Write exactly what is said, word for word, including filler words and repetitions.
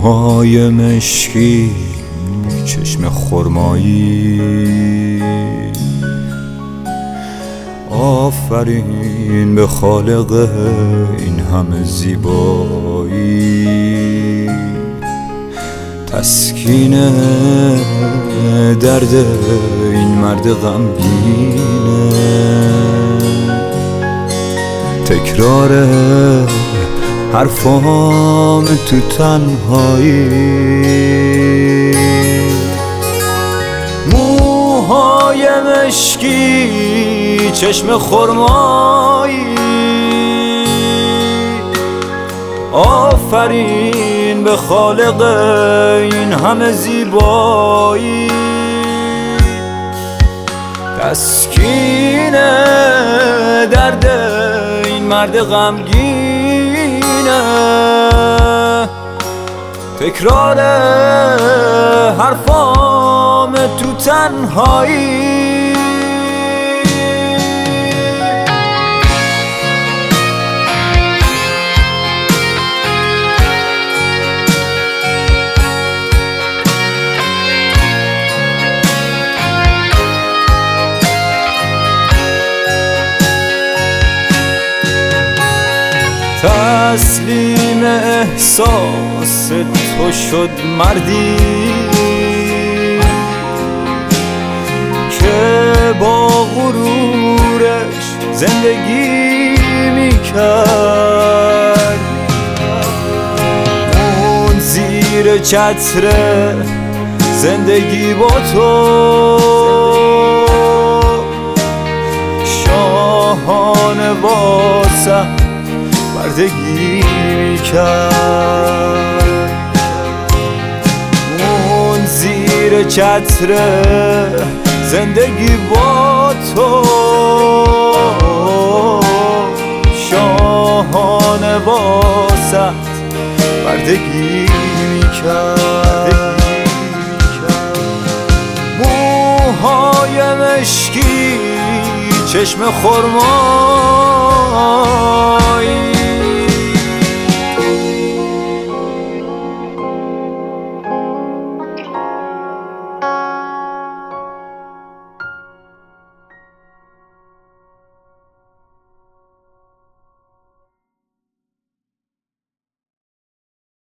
موهای مشکی، چشم خرمایی، آفرین به خالق این همه زیبایی. تسکین درد این مرد غمگینه، تکرار حرفام تو تنهایی. موهای مشکی، چشم خرمایی، آفرین به خالق این همه زیبایی. تسکین درد این مرد غمگینه، تکرار حرفام تو تنهایی. تسلیم احساس تو شد مردی که با غرورش زندگی میکرد. اون زیر چتر زندگی با تو شاهانه واسه بردگی میکرد. اون زیر چتر زندگی با تو شاهانه واسه بردگی میکرد. موهای مشکی، چشم خرمایی،